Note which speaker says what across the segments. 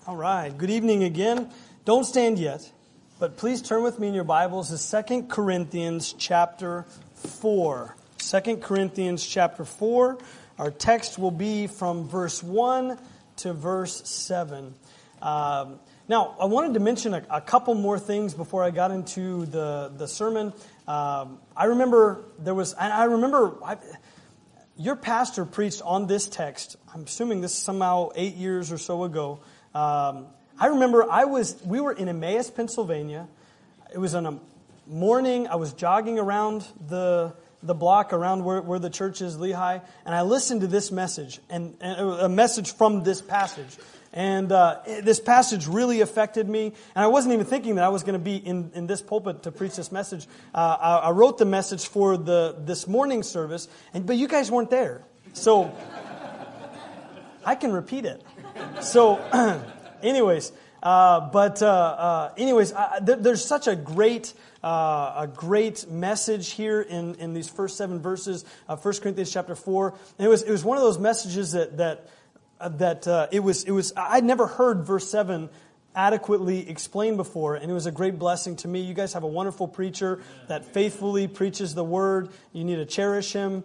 Speaker 1: All right. Good evening again. Don't stand yet, but please turn with me in your Bibles to 2 Corinthians chapter 4. 2 Corinthians chapter 4. Our text will be from verse 1 to verse 7. Now, I wanted to mention a couple more things before I got into the sermon. I remember your pastor preached on this text. I'm assuming this is somehow 8 years or so ago. I remember we were in Emmaus, Pennsylvania. It was on a morning. I was jogging around the block around where the church is, Lehigh, and I listened to this message, and a message from this passage. And this passage really affected me, and I wasn't even thinking that I was going to be in this pulpit to preach this message. I wrote the message for this morning service, but you guys weren't there, so I can repeat it. So, anyways, there's such a great message here in these first 7 verses of 1 Corinthians chapter 4. And it was one of those messages that I'd never heard verse 7 adequately explained before, and it was a great blessing to me. You guys have a wonderful preacher that faithfully preaches the Word. You need to cherish him,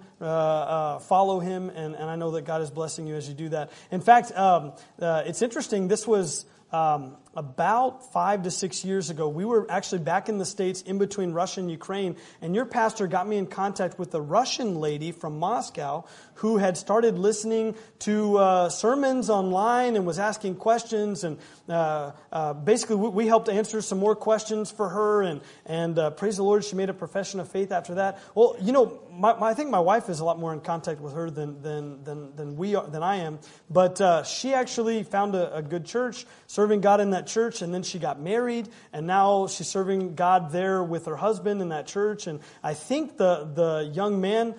Speaker 1: follow him, and I know that God is blessing you as you do that. In fact, it's interesting, this was about 5 to 6 years ago. We were actually back in the States in between Russia and Ukraine, and your pastor got me in contact with a Russian lady from Moscow who had started listening to sermons online and was asking questions, and basically we helped answer some more questions for her, and praise the Lord, she made a profession of faith after that. Well, you know, I think my wife is a lot more in contact with her than I am, but she actually found a good church, serving God in that church, and then she got married, and now she's serving God there with her husband in that church. And I think the young man,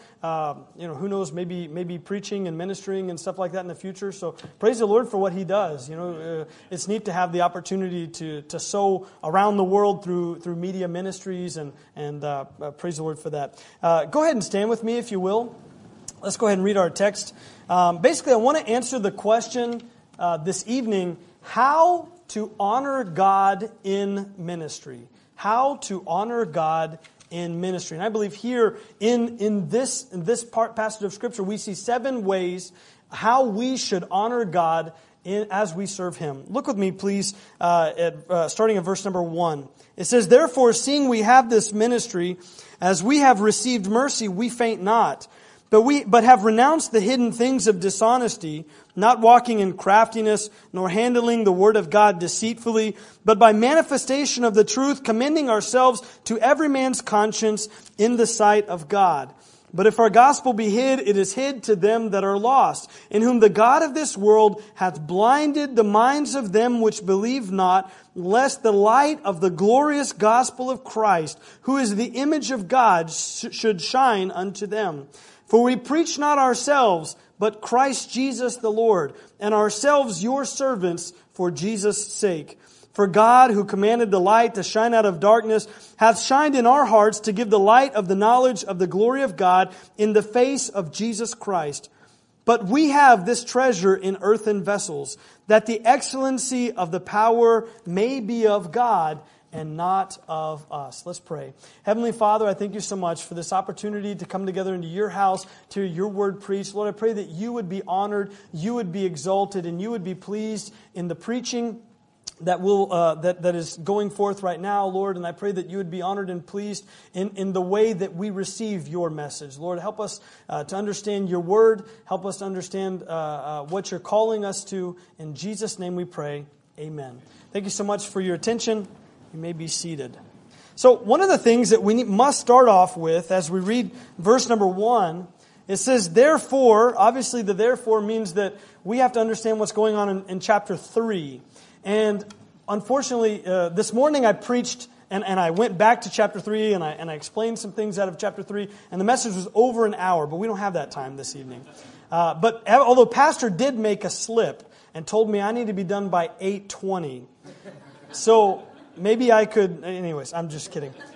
Speaker 1: who knows, maybe preaching and ministering and stuff like that in the future. So praise the Lord for what he does. It's neat to have the opportunity to sow around the world through media ministries, and praise the Lord for that. Go ahead and stand with me if you will. Let's go ahead and read our text. Basically, I want to answer the question this evening: how to honor God in ministry. How to honor God in ministry. And I believe here in this passage of Scripture, we see 7 ways how we should honor God as we serve Him. Look with me, please, starting at verse number 1. It says, "Therefore, seeing we have this ministry, as we have received mercy, we faint not. But have renounced the hidden things of dishonesty, not walking in craftiness, nor handling the word of God deceitfully, but by manifestation of the truth, commending ourselves to every man's conscience in the sight of God. But if our gospel be hid, it is hid to them that are lost, in whom the God of this world hath blinded the minds of them which believe not, lest the light of the glorious gospel of Christ, who is the image of God, should shine unto them. For we preach not ourselves, but Christ Jesus the Lord, and ourselves your servants for Jesus' sake. For God, who commanded the light to shine out of darkness, hath shined in our hearts to give the light of the knowledge of the glory of God in the face of Jesus Christ. But we have this treasure in earthen vessels, that the excellency of the power may be of God, and not of us." Let's pray. Heavenly Father, I thank you so much for this opportunity to come together into your house, to hear your word preached. Lord, I pray that you would be honored, you would be exalted, and you would be pleased in the preaching that is going forth right now, Lord. And I pray that you would be honored and pleased in the way that we receive your message. Lord, help us to understand your word. Help us to understand what you're calling us to. In Jesus' name we pray. Amen. Thank you so much for your attention. You may be seated. So one of the things that we must start off with as we read verse number 1, it says, "Therefore," obviously the "therefore" means that we have to understand what's going on in chapter 3. And unfortunately, this morning I preached and I went back to chapter 3 and I explained some things out of chapter 3, and the message was over an hour, but we don't have that time this evening. But although Pastor did make a slip and told me I need to be done by 8:20. So maybe I could, anyways, I'm just kidding.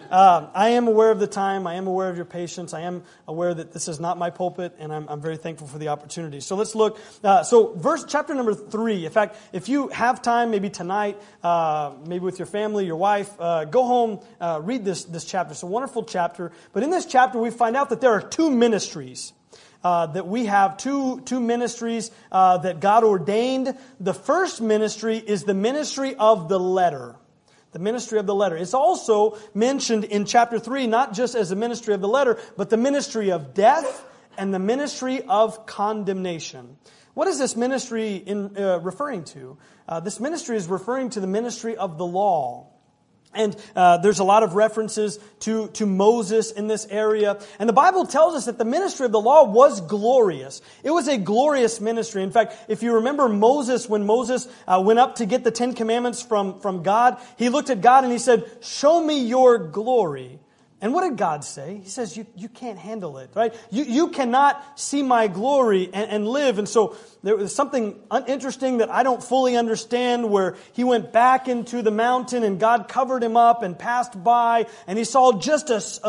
Speaker 1: I am aware of the time. I am aware of your patience. I am aware that this is not my pulpit, and I'm very thankful for the opportunity. So let's look. Chapter number 3. In fact, if you have time, maybe tonight, maybe with your family, your wife, go home, read this chapter. It's a wonderful chapter. But in this chapter, we find out that there are two ministries. That we have two ministries that God ordained. The first ministry is the ministry of the letter. The ministry of the letter. It's also mentioned in chapter 3, not just as the ministry of the letter, but the ministry of death and the ministry of condemnation. What is this ministry referring to? This ministry is referring to the ministry of the law. And there's a lot of references to Moses in this area. And the Bible tells us that the ministry of the law was glorious. It was a glorious ministry. In fact, if you remember Moses, when Moses went up to get the Ten Commandments from God, he looked at God and he said, "Show me your glory." And what did God say? He says, you can't handle it, right? You cannot see my glory and live. And so there was something interesting that I don't fully understand, where he went back into the mountain and God covered him up and passed by, and he saw just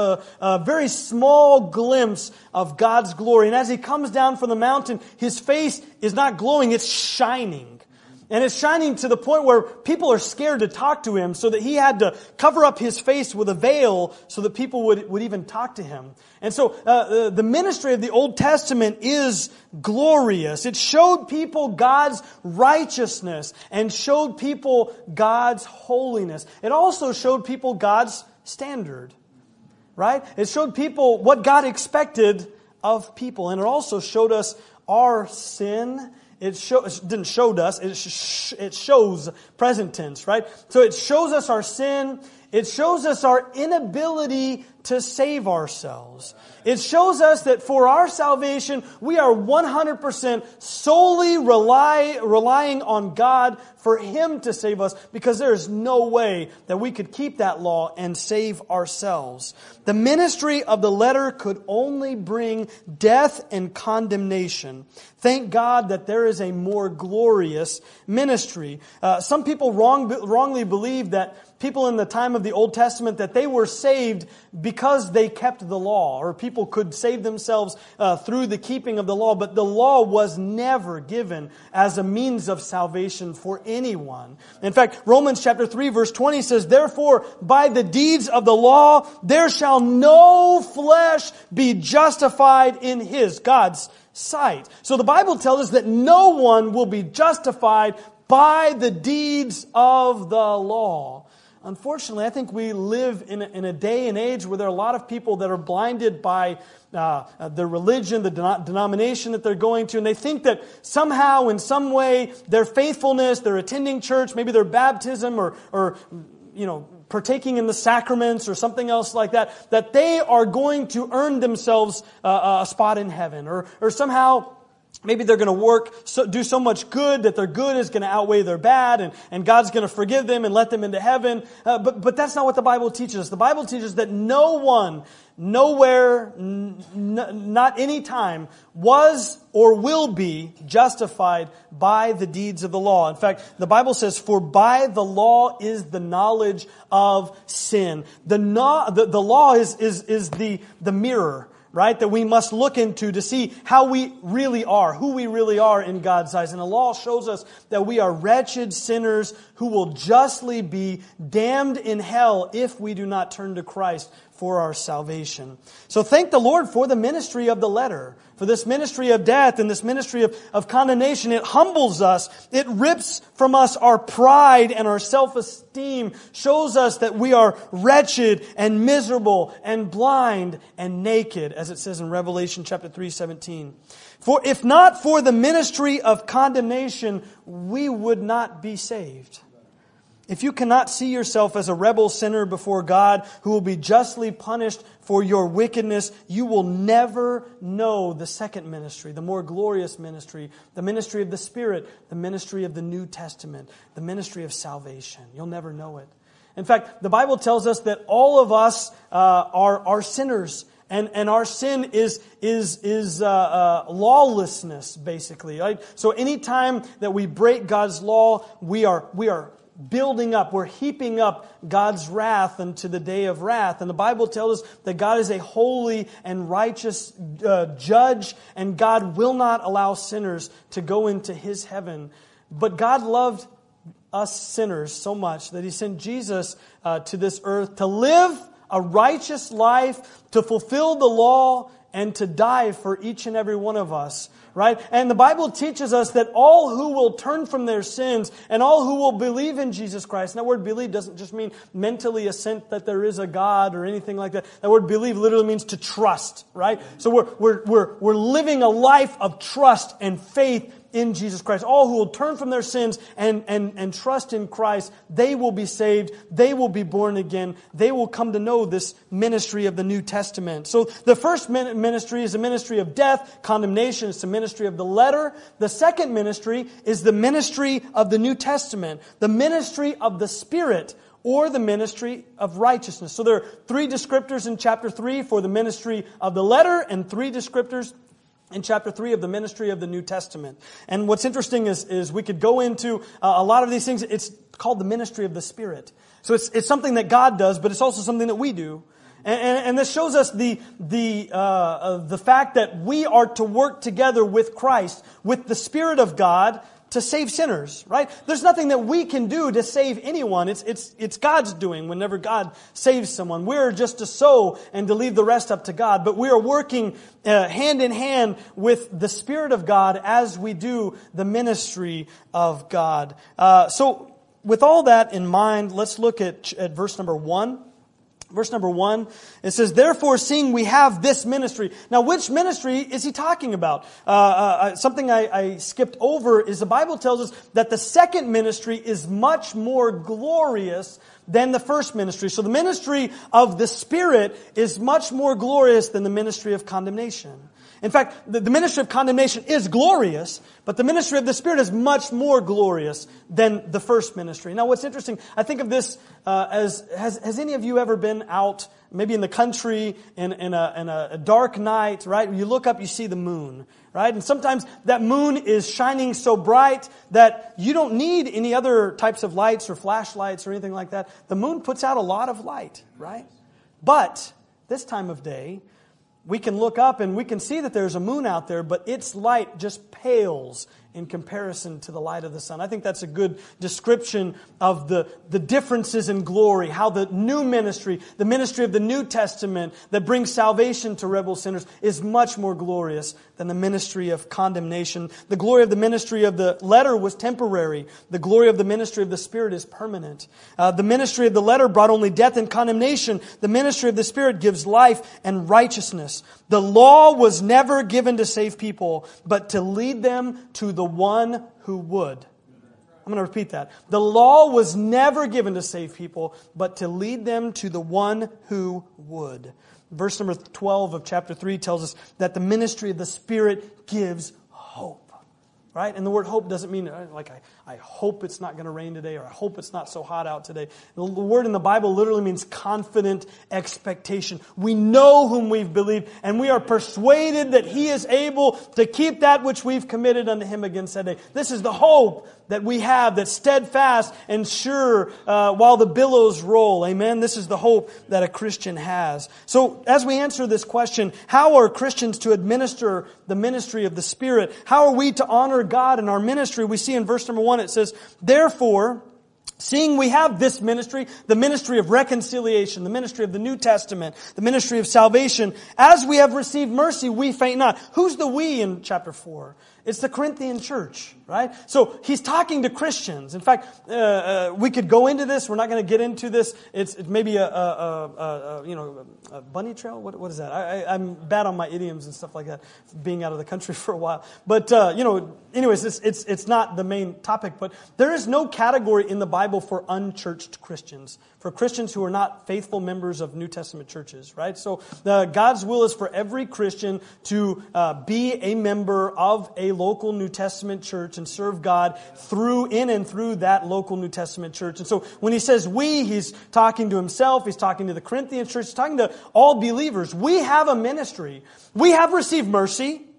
Speaker 1: a very small glimpse of God's glory. And as he comes down from the mountain, his face is not glowing, it's shining. And it's shining to the point where people are scared to talk to him, so that he had to cover up his face with a veil so that people would even talk to him. And so the ministry of the Old Testament is glorious. It showed people God's righteousness and showed people God's holiness. It also showed people God's standard, right? It showed people what God expected of people. And it also showed us our sin. It didn't show us, it shows present tense, right? So it shows us our sin. It shows us our inability to save ourselves. It shows us that for our salvation, we are 100% solely relying on God for Him to save us, because there is no way that we could keep that law and save ourselves. The ministry of the letter could only bring death and condemnation. Thank God that there is a more glorious ministry. Some people wrongly believe that people in the time of the Old Testament, that they were saved because they kept the law, or people could save themselves through the keeping of the law. But the law was never given as a means of salvation for anyone. In fact, Romans chapter 3 verse 20 says, "Therefore, by the deeds of the law, there shall no flesh be justified in His," God's sight. So the Bible tells us that no one will be justified by the deeds of the law. Unfortunately, I think we live in a day and age where there are a lot of people that are blinded by their religion, the denomination that they're going to, and they think that somehow, in some way, their faithfulness, their attending church, maybe their baptism, or partaking in the sacraments or something else like that, that they are going to earn themselves a spot in heaven, or somehow maybe they're going to do so much good that their good is going to outweigh their bad, and God's going to forgive them and let them into heaven. But that's not what the Bible teaches us. The Bible teaches that no one, nowhere, not any time, was or will be justified by the deeds of the law. In fact, the Bible says, "For by the law is the knowledge of sin." The law is the mirror, right, that we must look into to see how we really are, who we really are in God's eyes. And the law shows us that we are wretched sinners who will justly be damned in hell if we do not turn to Christ for our salvation. So thank the Lord for the ministry of the letter, for this ministry of death and this ministry of condemnation. It humbles us. It rips from us our pride and our self-esteem, shows us that we are wretched and miserable and blind and naked, as it says in Revelation chapter 3:17. For if not for the ministry of condemnation, we would not be saved. If you cannot see yourself as a rebel sinner before God who will be justly punished for your wickedness, you will never know the second ministry, the more glorious ministry, the ministry of the Spirit, the ministry of the New Testament, the ministry of salvation. You'll never know it. In fact, the Bible tells us that all of us are sinners. And our sin is lawlessness, basically. Right? So anytime that we break God's law, we are building up, we're heaping up God's wrath unto the day of wrath. And the Bible tells us that God is a holy and righteous judge, and God will not allow sinners to go into His heaven. But God loved us sinners so much that He sent Jesus to this earth to live a righteous life, to fulfill the law, and to die for each and every one of us. Right? And the Bible teaches us that all who will turn from their sins and all who will believe in Jesus Christ, and that word believe doesn't just mean mentally assent that there is a God or anything like that. That word believe literally means to trust, right? So we're living a life of trust and faith in Jesus Christ. All who will turn from their sins and trust in Christ, they will be saved, they will be born again, they will come to know this ministry of the New Testament. So the first ministry is a ministry of death, condemnation. It's the ministry of the letter. The second ministry is the ministry of the New Testament, the ministry of the Spirit, or the ministry of righteousness. So there are 3 descriptors in chapter 3 for the ministry of the letter, and 3 descriptors in chapter 3 of the ministry of the New Testament. And what's interesting is we could go into a lot of these things. It's called the ministry of the Spirit. So it's something that God does, but it's also something that we do. And this shows us the fact that we are to work together with Christ, with the Spirit of God, to save sinners, right? There's nothing that we can do to save anyone. It's God's doing whenever God saves someone. We're just to sow and to leave the rest up to God. But we are working hand in hand with the Spirit of God as we do the ministry of God. So with all that in mind, let's look at verse number 1. Verse number 1, it says, "Therefore, seeing we have this ministry." Now, which ministry is he talking about? Something I skipped over is the Bible tells us that the second ministry is much more glorious than the first ministry. So the ministry of the Spirit is much more glorious than the ministry of condemnation. In fact, the ministry of condemnation is glorious, but the ministry of the Spirit is much more glorious than the first ministry. Now, what's interesting, I think of this as, has any of you ever been out, maybe in the country, in a dark night, right? You look up, you see the moon, right? And sometimes that moon is shining so bright that you don't need any other types of lights or flashlights or anything like that. The moon puts out a lot of light, right? But this time of day, we can look up and we can see that there's a moon out there, but its light just pales in comparison to the light of the sun. I think that's a good description of the differences in glory, how the new ministry, the ministry of the New Testament that brings salvation to rebel sinners is much more glorious than the ministry of condemnation. The glory of the ministry of the letter was temporary. The glory of the ministry of the Spirit is permanent. The ministry of the letter brought only death and condemnation. The ministry of the Spirit gives life and righteousness. The law was never given to save people, but to lead them to the one who would. I'm going to repeat that. The law was never given to save people, but to lead them to the one who would. Verse number 12 of chapter 3 tells us that the ministry of the Spirit gives hope. Right? And the word hope doesn't mean like I hope it's not going to rain today, or I hope it's not so hot out today. The word in the Bible literally means confident expectation. We know whom we've believed, and we are persuaded that He is able to keep that which we've committed unto Him against that day. This is the hope that we have, that's steadfast and sure while the billows roll. Amen? This is the hope that a Christian has. So as we answer this question, how are Christians to administer the ministry of the Spirit? How are we to honor God in our ministry? We see in verse number 1, it says, "Therefore, seeing we have this ministry, the ministry of reconciliation, the ministry of the New Testament, the ministry of salvation, as we have received mercy, we faint not." Who's the we in chapter 4? It's the Corinthian church, right? So he's talking to Christians. In fact, we could go into this. We're not going to get into this. It's maybe a bunny trail. What is that? I'm bad on my idioms and stuff like that, being out of the country for a while. But anyways, it's not the main topic. But there is no category in the Bible for unchurched Christians, for Christians who are not faithful members of New Testament churches, right? So God's will is for every Christian to be a member of a local New Testament church and serve God in and through that local New Testament church. And so when he says we, he's talking to himself, he's talking to the Corinthian church, he's talking to all believers. We have a ministry. We have received mercy.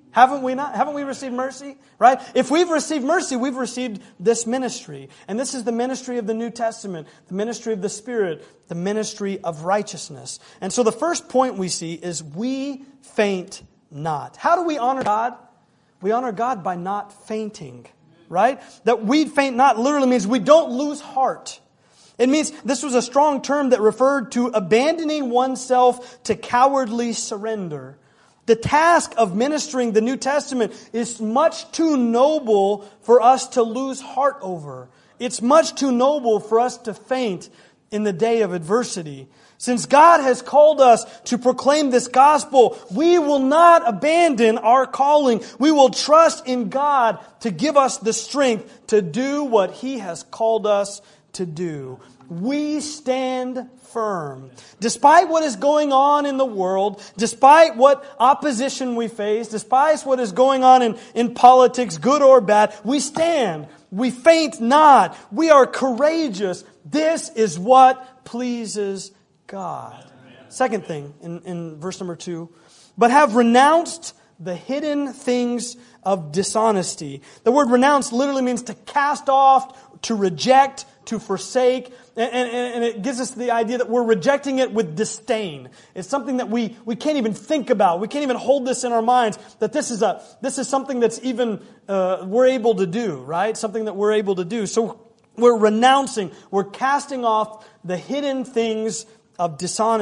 Speaker 1: Haven't we not? Haven't we received mercy? Right? If we've received mercy, we've received this ministry. And this is the ministry of the New Testament, the ministry of the Spirit, the ministry of righteousness. And so the first point we see is we faint not. How do we honor God? We honor God by not fainting. Right? That we faint not literally means we don't lose heart. It means this was a strong term that referred to abandoning oneself to cowardly surrender. The task of ministering the New Testament is much too noble for us to lose heart over. It's much too noble for us to faint in the day of adversity. Since God has called us to proclaim this gospel, we will not abandon our calling. We will trust in God to give us the strength to do what He has called us to do. We stand firm. Despite what is going on in the world, despite what opposition we face, despite what is going on in politics, good or bad, we stand. We faint not. We are courageous. This is what pleases God. Second thing in verse number 2, but have renounced the hidden things of dishonesty. The word renounce literally means to cast off, to reject, to forsake. And it gives us the idea that we're rejecting it with disdain. It's something that we can't even think about. We can't even hold this in our minds, that this is something that's even we're able to do, right? Something that we're able to do. So we're renouncing, we're casting off the hidden things of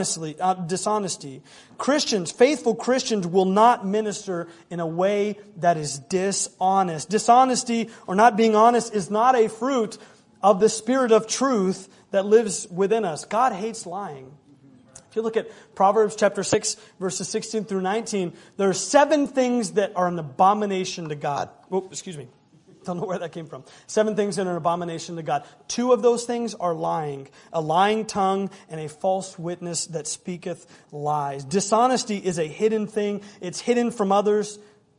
Speaker 1: dishonesty. Christians, faithful Christians, will not minister in a way that is dishonest. Dishonesty, or not being honest, is not a fruit of the Spirit of truth that lives within us. God hates lying. If you look at Proverbs chapter 6, verses 16 through 19, there are 7 things that are an abomination to God. Oh, excuse me. Don't know where that came from. 7 things that are an abomination to God. 2 of those things are lying. A lying tongue and a false witness that speaketh lies. Dishonesty is a hidden thing. It's hidden from others,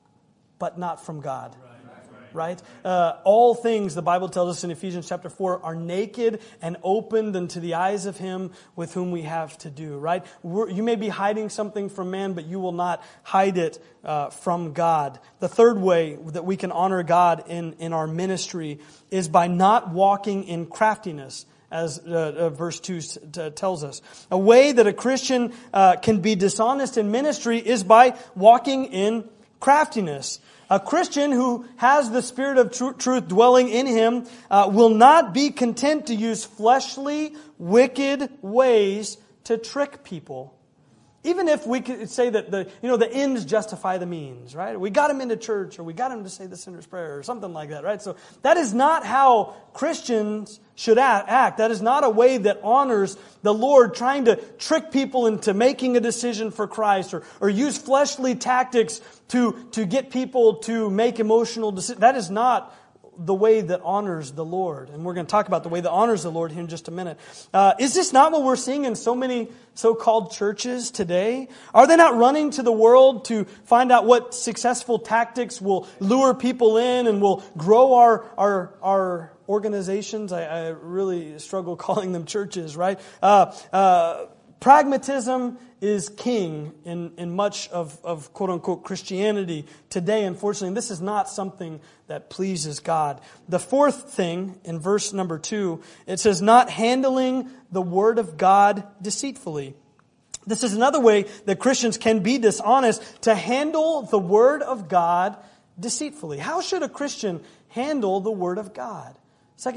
Speaker 1: but not from God. Right? All things, the Bible tells us in Ephesians chapter 4, are naked and opened unto the eyes of Him with whom we have to do. Right? You may be hiding something from man, but you will not hide it from God. The third way that we can honor God in our ministry is by not walking in craftiness, as verse 2 tells us. A way that a Christian can be dishonest in ministry is by walking in craftiness. A Christian who has the Spirit of truth dwelling in him will not be content to use fleshly, wicked ways to trick people. Even if we could say that the ends justify the means, right? We got him into church, or we got him to say the sinner's prayer, or something like that, right? So that is not how Christians should act. That is not a way that honors the Lord, trying to trick people into making a decision for Christ, or use fleshly tactics to get people to make emotional decisions. That is not the way that honors the Lord. And we're going to talk about the way that honors the Lord here in just a minute. Is this not what we're seeing in so many so-called churches today? Are they not running to the world to find out what successful tactics will lure people in and will grow our organizations? I really struggle calling them churches, right? Pragmatism is king in much of quote-unquote Christianity today. Unfortunately, this is not something that pleases God. The fourth thing, in verse number 2, it says, not handling the Word of God deceitfully. This is another way that Christians can be dishonest, to handle the Word of God deceitfully. How should a Christian handle the Word of God? 2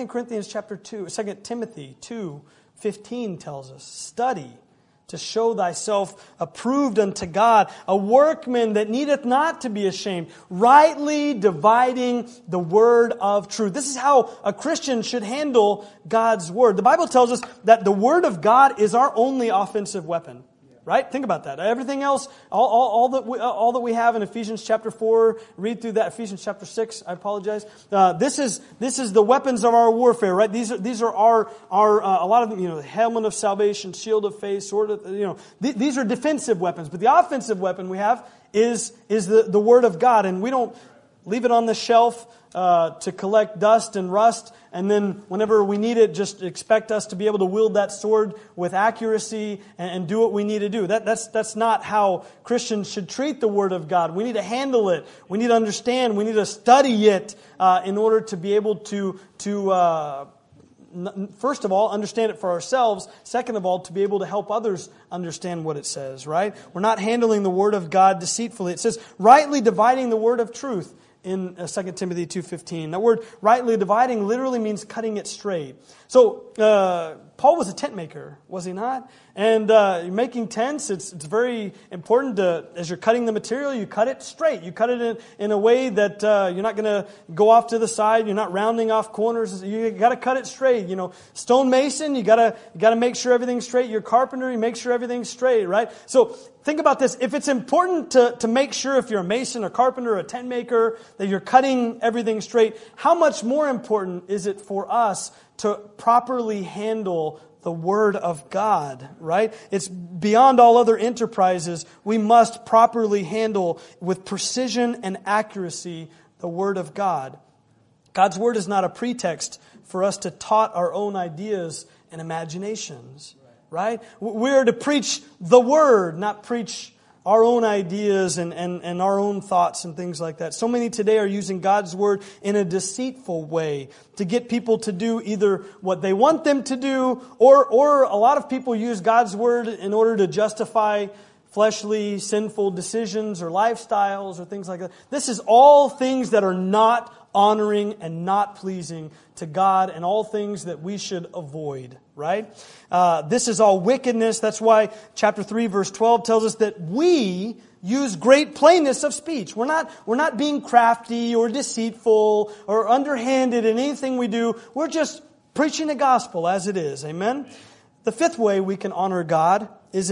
Speaker 1: Timothy 2:15 tells us, study to show thyself approved unto God, a workman that needeth not to be ashamed, rightly dividing the word of truth. This is how a Christian should handle God's word. The Bible tells us that the word of God is our only offensive weapon. Right? Think about that. Everything else, all that we have in Ephesians chapter 4, read through that. Ephesians chapter 6, I apologize. This is the weapons of our warfare, right? These are our a lot of them, the helmet of salvation, shield of faith, sword of, these are defensive weapons. But the offensive weapon we have is the word of God, and we don't leave it on the shelf to collect dust and rust, and then whenever we need it, just expect us to be able to wield that sword with accuracy and do what we need to do. That's not how Christians should treat the Word of God. We need to handle it. We need to understand. We need to study it in order to be able to first of all, understand it for ourselves. Second of all, to be able to help others understand what it says, right? We're not handling the Word of God deceitfully. It says, rightly dividing the word of truth in 2 Timothy 2:15. That word, rightly dividing, literally means cutting it straight. So, Paul was a tent maker, was he not? And making tents, it's very important to, as you're cutting the material, you cut it straight. You cut it in a way that you're not going to go off to the side. You're not rounding off corners. You got to cut it straight. You know, stonemason, you got to make sure everything's straight. Your carpenter, you make sure everything's straight, right? So think about this. If it's important to make sure, if you're a mason, a carpenter, a tent maker, that you're cutting everything straight, how much more important is it for us to properly handle the Word of God, right? It's beyond all other enterprises. We must properly handle with precision and accuracy the Word of God. God's Word is not a pretext for us to taught our own ideas and imaginations, right? We're to preach the Word, not preach our own ideas and our own thoughts and things like that. So many today are using God's Word in a deceitful way to get people to do either what they want them to do, or a lot of people use God's Word in order to justify fleshly, sinful decisions or lifestyles or things like that. This is all things that are not honoring and not pleasing to God, and all things that we should avoid, right? This is all wickedness. That's why chapter 3 verse 12 tells us that we use great plainness of speech. We're not being crafty or deceitful or underhanded in anything we do. We're just preaching the gospel as it is. Amen? The fifth way we can honor God is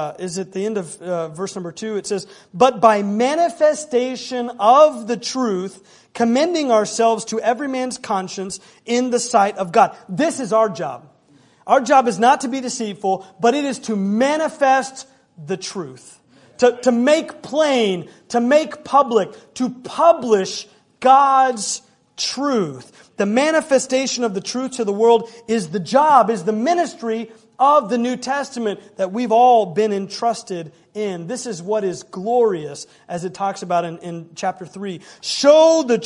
Speaker 1: at the end of verse number 2. It says, but by manifestation of the truth, commending ourselves to every man's conscience in the sight of God. This is our job. Our job is not to be deceitful, but it is to manifest the truth. To make plain, to make public, to publish God's truth. The manifestation of the truth to the world is the job, is the ministry of the New Testament that we've all been entrusted in. This is what is glorious, as it talks about in chapter 3. Show the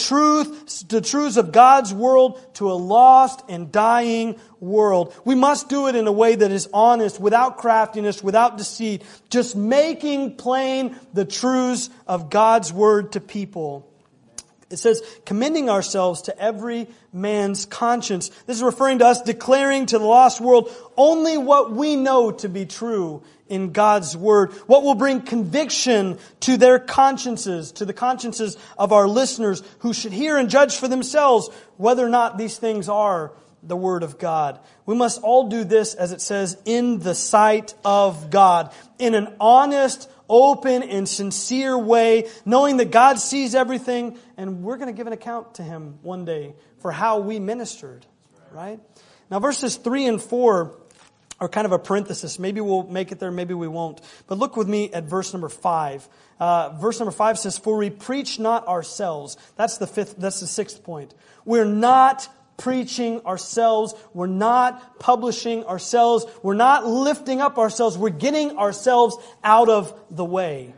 Speaker 1: truths of God's world to a lost and dying world. We must do it in a way that is honest, without craftiness, without deceit, just making plain the truths of God's Word to people. It says, commending ourselves to every man's conscience. This is referring to us declaring to the lost world only what we know to be true in God's Word. What will bring conviction to their consciences, to the consciences of our listeners, who should hear and judge for themselves whether or not these things are the Word of God. We must all do this, as it says, in the sight of God, in an honest, open, and sincere way, knowing that God sees everything, and we're going to give an account to Him one day for how we ministered, right? Now, verses 3 and 4 are kind of a parenthesis. Maybe we'll make it there, maybe we won't. But look with me at verse number 5. Verse number 5 says, for we preach not ourselves. That's the sixth point. We're not preaching ourselves. We're not publishing ourselves. We're not lifting up ourselves. We're getting ourselves out of the way.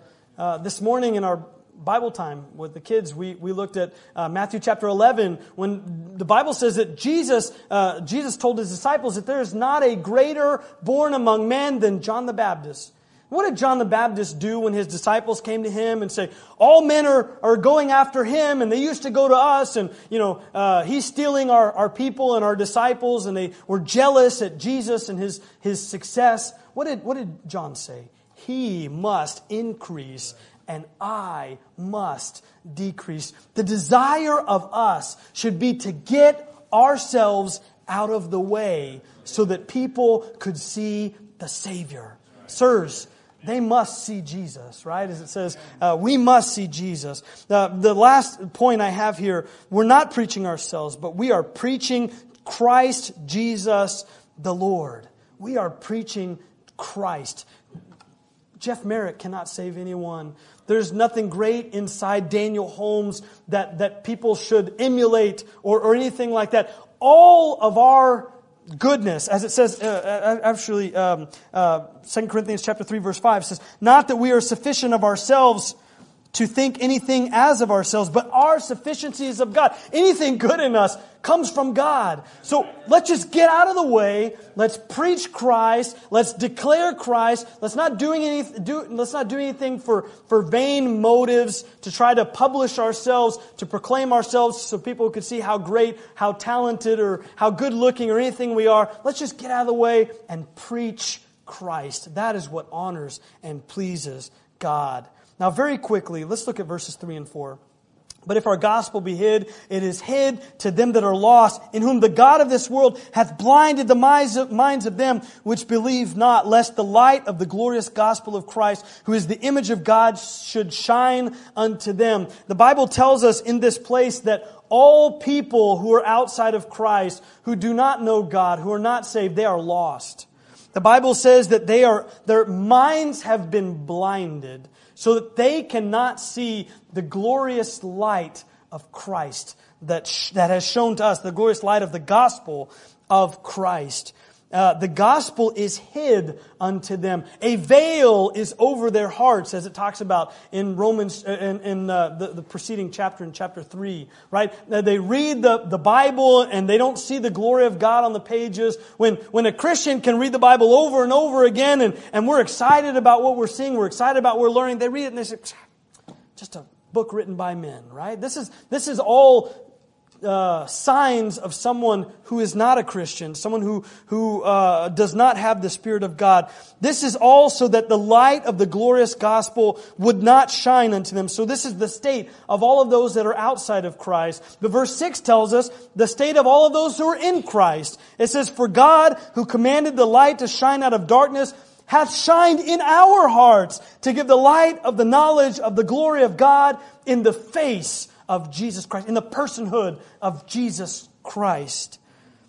Speaker 1: This morning in our Bible time with the kids, we looked at Matthew chapter 11, when the Bible says that Jesus told His disciples that there is not a greater born among men than John the Baptist. What did John the Baptist do when his disciples came to him and say, all men are going after him, and they used to go to us, and he's stealing our people and our disciples, and they were jealous at Jesus and his success. What did John say? He must increase and I must decrease. The desire of us should be to get ourselves out of the way so that people could see the Savior. Sirs, they must see Jesus, right? As it says, we must see Jesus. The last point I have here, we're not preaching ourselves, but we are preaching Christ Jesus the Lord. We are preaching Christ. Jeff Merrick cannot save anyone. There's nothing great inside Daniel Holmes that people should emulate or anything like that. All of our goodness, as it says, 2 Corinthians chapter 3, verse 5 says, not that we are sufficient of ourselves to think anything as of ourselves, but our sufficiency is of God. Anything good in us comes from God. So let's just get out of the way. Let's preach Christ. Let's declare Christ. Let's not do anything for vain motives, to try to publish ourselves, to proclaim ourselves so people could see how great, how talented, or how good looking or anything we are. Let's just get out of the way and preach Christ. That is what honors and pleases God. Now, very quickly, let's look at verses 3 and 4. But if our gospel be hid, it is hid to them that are lost, in whom the God of this world hath blinded the minds of them which believe not, lest the light of the glorious gospel of Christ, who is the image of God, should shine unto them. The Bible tells us in this place that all people who are outside of Christ, who do not know God, who are not saved, they are lost. The Bible says that their minds have been blinded, so that they cannot see the glorious light of Christ that has shown to us, the glorious light of the gospel of Christ. The gospel is hid unto them. A veil is over their hearts, as it talks about in Romans, in the preceding chapter, in chapter 3, right? They read the Bible and they don't see the glory of God on the pages. When a Christian can read the Bible over and over again and we're excited about what we're seeing, we're excited about what we're learning, they read it and they say, just a book written by men, right? This is all signs of someone who is not a Christian, someone who does not have the Spirit of God. This is also that the light of the glorious gospel would not shine unto them. So this is the state of all of those that are outside of Christ. But verse 6 tells us the state of all of those who are in Christ. It says, for God, who commanded the light to shine out of darkness, hath shined in our hearts to give the light of the knowledge of the glory of God in the face of Jesus Christ, in the personhood of Jesus Christ.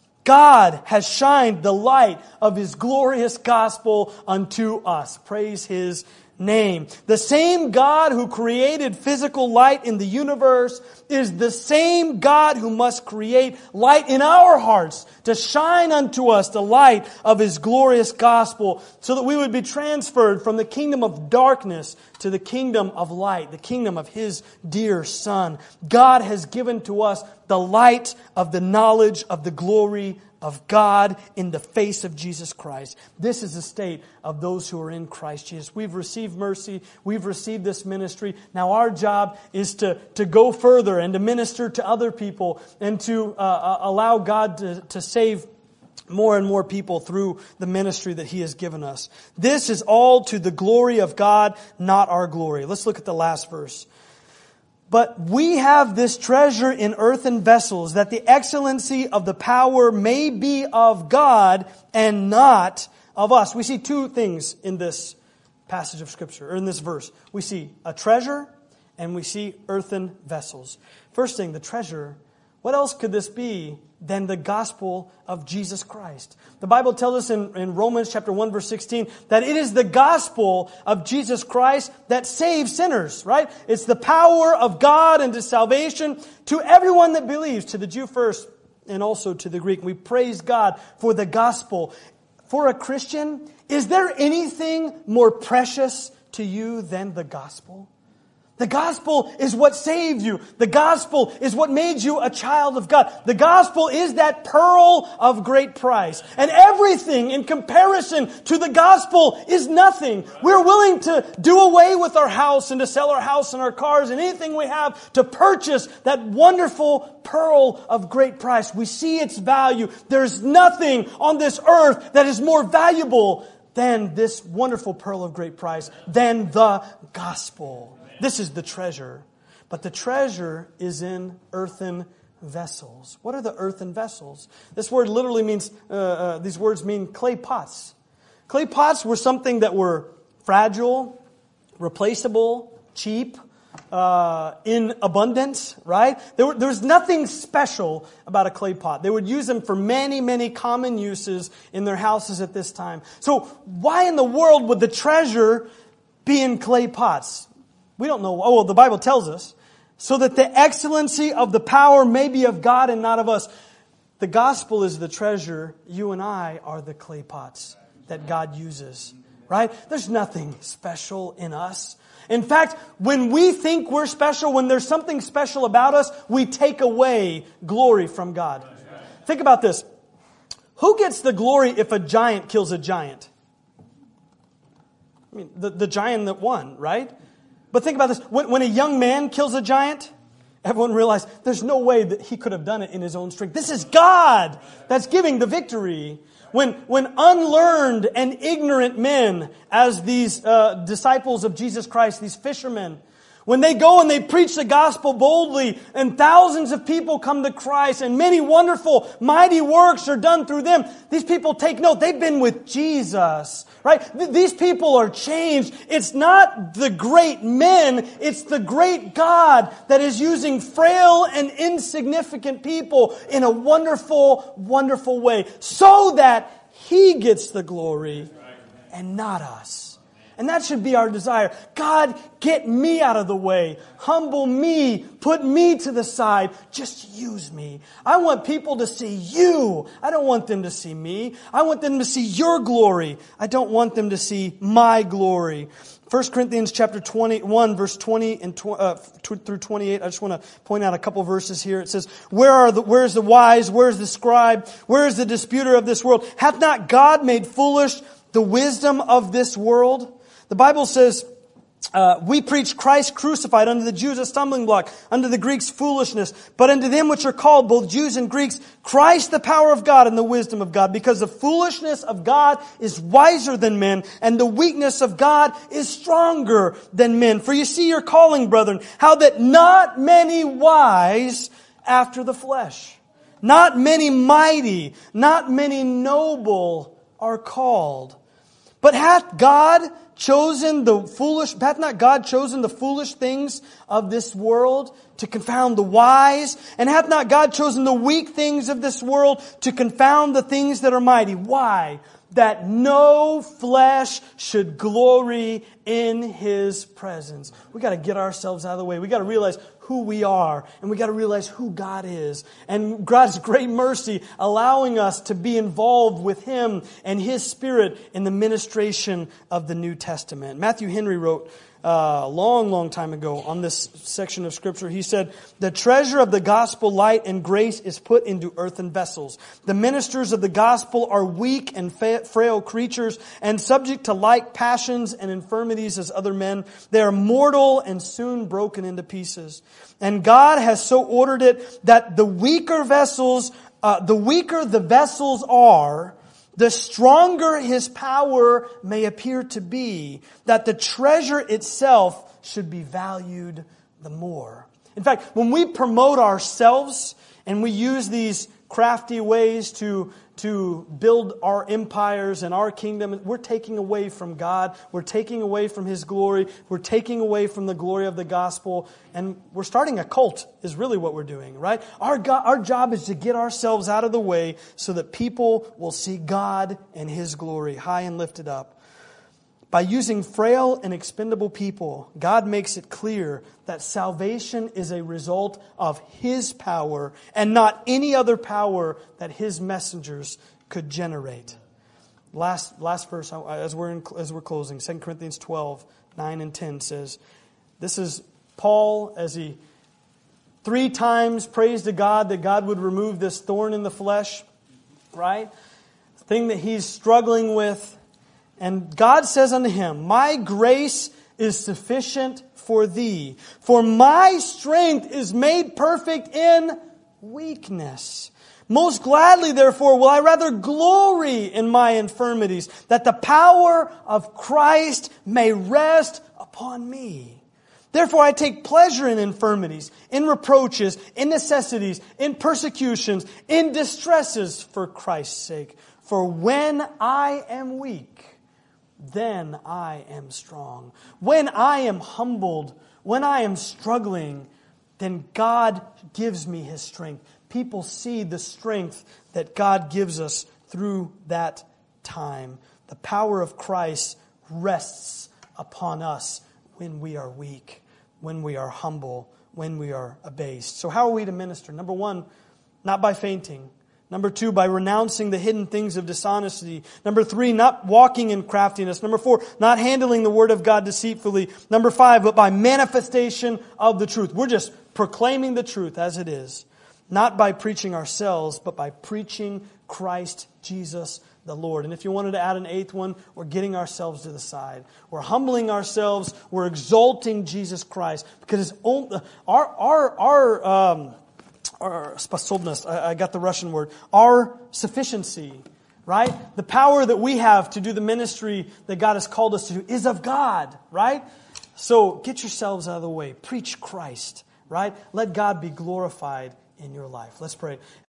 Speaker 1: God has shined the light of His glorious gospel unto us. Praise His name. The same God who created physical light in the universe is the same God who must create light in our hearts to shine unto us the light of His glorious gospel, so that we would be transferred from the kingdom of darkness to the kingdom of light, the kingdom of His dear Son. God has given to us the light of the knowledge of the glory of God in the face of Jesus Christ. This is the state of those who are in Christ Jesus. We've received mercy. We've received this ministry. Now our job is to go further and to minister to other people and to allow God to save more and more people through the ministry that He has given us. This is all to the glory of God, not our glory. Let's look at the last verse. But we have this treasure in earthen vessels, that the excellency of the power may be of God and not of us. We see two things in this passage of Scripture, or in this verse. We see a treasure and we see earthen vessels. First thing, the treasure. What else could this be than the gospel of Jesus Christ? The Bible tells us in Romans chapter 1 verse 16 that it is the gospel of Jesus Christ that saves sinners, right? It's the power of God unto salvation to everyone that believes, to the Jew first and also to the Greek. We praise God for the gospel. For a Christian, is there anything more precious to you than the gospel? The gospel is what saved you. The gospel is what made you a child of God. The gospel is that pearl of great price. And everything in comparison to the gospel is nothing. We're willing to do away with our house and to sell our house and our cars and anything we have to purchase that wonderful pearl of great price. We see its value. There's nothing on this earth that is more valuable than this wonderful pearl of great price, than the gospel. This is the treasure. But the treasure is in earthen vessels. What are the earthen vessels? This word literally means, these words mean clay pots. Clay pots were something that were fragile, replaceable, cheap, in abundance, right? There was nothing special about a clay pot. They would use them for many, many common uses in their houses at this time. So why in the world would the treasure be in clay pots. We don't know. Oh, well, the Bible tells us. So that the excellency of the power may be of God and not of us. The gospel is the treasure. You and I are the clay pots that God uses. Right? There's nothing special in us. In fact, when we think we're special, when there's something special about us, we take away glory from God. Think about this. Who gets the glory if a giant kills a giant? I mean, the giant that won, right? But think about this. When a young man kills a giant, everyone realized there's no way that he could have done it in his own strength. This is God that's giving the victory. When unlearned and ignorant men, as these disciples of Jesus Christ, these fishermen, when they go and they preach the gospel boldly and thousands of people come to Christ and many wonderful, mighty works are done through them, these people take note. They've been with Jesus, right? These people are changed. It's not the great men, it's the great God that is using frail and insignificant people in a wonderful, wonderful way so that He gets the glory and not us. And that should be our desire. God, get me out of the way. Humble me. Put me to the side. Just use me. I want people to see You. I don't want them to see me. I want them to see Your glory. I don't want them to see my glory. 1 Corinthians chapter 21, verse 20 and through 28. I just want to point out a couple verses here. It says, Where is the wise? Where is the scribe? Where is the disputer of this world? Hath not God made foolish the wisdom of this world? The Bible says, we preach Christ crucified, unto the Jews a stumbling block, unto the Greeks foolishness, but unto them which are called, both Jews and Greeks, Christ the power of God and the wisdom of God. Because the foolishness of God is wiser than men, and the weakness of God is stronger than men. For you see your calling, brethren, how that not many wise after the flesh, not many mighty, not many noble are called. But hath not God chosen the foolish things of this world to confound the wise? And hath not God chosen the weak things of this world to confound the things that are mighty? Why? That no flesh should glory in His presence. We got to get ourselves out of the way. We got to realize who we are, and we got to realize who God is. And God's great mercy allowing us to be involved with Him and His Spirit in the ministration of the New Testament. Matthew Henry wrote a long time ago on this section of Scripture. He said, the treasure of the gospel light and grace is put into earthen vessels. The ministers of the gospel are weak and frail creatures and subject to like passions and infirmities as other men. They are mortal and soon broken into pieces. And God has so ordered it that the weaker the vessels are, the stronger His power may appear to be, that the treasure itself should be valued the more. In fact, when we promote ourselves and we use these crafty ways to build our empires and our kingdom, we're taking away from God. We're taking away from His glory. We're taking away from the glory of the gospel. And we're starting a cult is really what we're doing, right? Our job is to get ourselves out of the way so that people will see God and His glory high and lifted up. By using frail and expendable people, God makes it clear that salvation is a result of His power and not any other power that His messengers could generate. Last verse, as we're closing, 2 Corinthians 12, 9 and 10 says, this is Paul as he 3 times prays to God that God would remove this thorn in the flesh, right? Thing that he's struggling with. And God says unto him, my grace is sufficient for thee, for my strength is made perfect in weakness. Most gladly, therefore, will I rather glory in my infirmities, that the power of Christ may rest upon me. Therefore, I take pleasure in infirmities, in reproaches, in necessities, in persecutions, in distresses for Christ's sake. For when I am weak, then I am strong. When I am humbled, when I am struggling, then God gives me His strength. People see the strength that God gives us through that time. The power of Christ rests upon us when we are weak, when we are humble, when we are abased. So how are we to minister? Number one, not by fainting. Number two, by renouncing the hidden things of dishonesty. Number three, not walking in craftiness. Number four, not handling the word of God deceitfully. Number five, but by manifestation of the truth. We're just proclaiming the truth as it is. Not by preaching ourselves, but by preaching Christ Jesus the Lord. And if you wanted to add an eighth one, we're getting ourselves to the side. We're humbling ourselves. We're exalting Jesus Christ. Because it's our sposobnost, I got the Russian word, our sufficiency, right? The power that we have to do the ministry that God has called us to do is of God, right? So get yourselves out of the way. Preach Christ, right? Let God be glorified in your life. Let's pray.